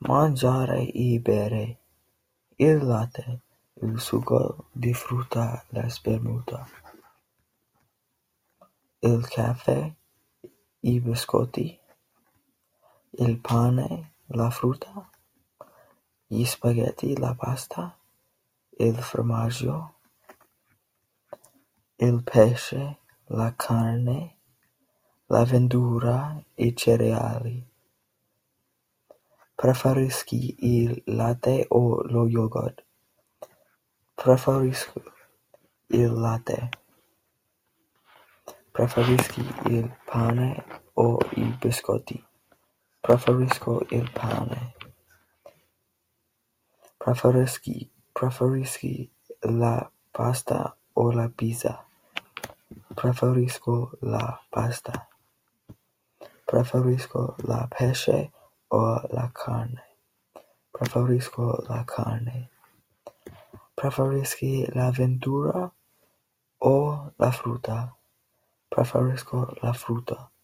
Mangiare y bere, il latte, il succo di frutta, la spremuta, il caffè, i biscotti, il pane, la frutta, gli spaghetti, la pasta, il formaggio, il pesce, la carne, la verdura, i cereali. Preferisci il latte o lo yogurt? Preferisco il latte. Preferisci il pane o i biscotti? Preferisco il pane. Preferisci la pasta o la pizza? Preferisco la pasta. Preferisco la pesce o la carne? Preferisco la carne. Preferisci la verdura o la frutta? Preferisco la frutta.